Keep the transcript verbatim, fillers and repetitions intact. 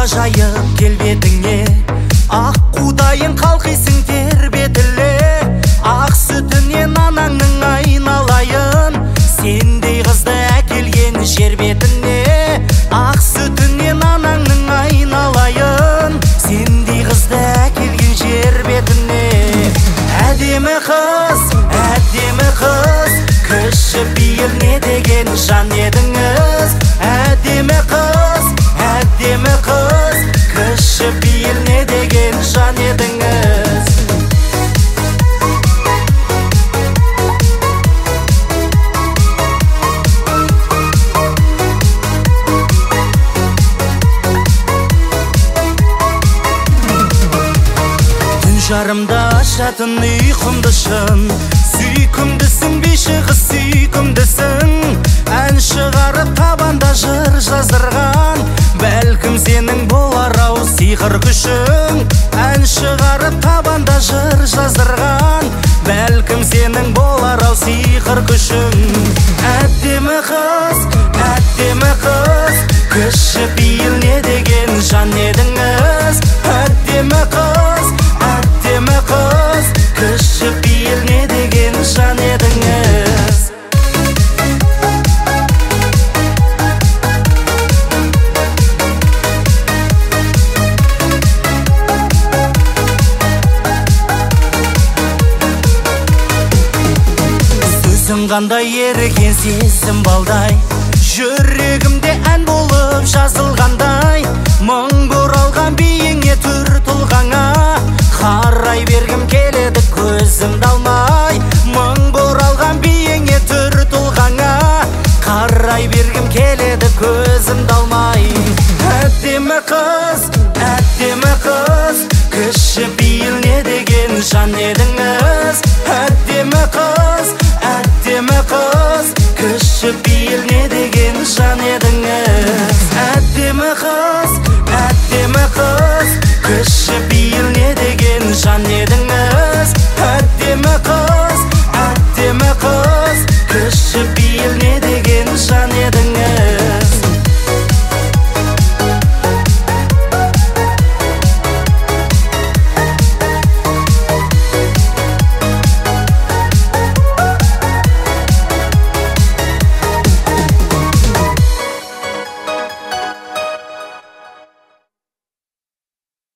жайып келбетіңе, ақ қудайын қалқисың тербетіле. Ақ сүтінен анаңның айналайын, сендей қызды әкелген жер бетіне. Ақ сүтінен анаңның айналайын, сендей қызды әкелген жер бетіне. Әдемі қыз, әдемі қыз, кіші пейіл не деген жан едіңіз. Әдемі қыз, әдемі қыз, кіші пейіл не деген жан едіңіз. Түн жарымда ашатын ұйқымды шын, сүйкімдісің бейші қыз сүйкімдісің. Ән шығарып табанда жыр жаздырған, бәлкім сенің болар ау сиқыр күшің. Ән шығарып табанда жыр жаздырған, бәлкім сенің болар ау сиқыр күшің. Әдемі қыз, әдемі қыз, кіші пейіл не деген жан едіңіз. Әдемі қыз, әдемі қыз, кіші пейіл не деген жан едіңіз. Сөзің қандай ерген сезім балдай, жүрегімде ән болып жазылғандай. Мың бұралған биіңе түр тұлғаңа, қарай бергім келеді көзімді алмай. Мың бұралған биіңе түр тұлғаңа, қарай бергім келеді көзімді алмай. Әдемі қыз, әдемі қыз, кіші пейіл не деген жан еді.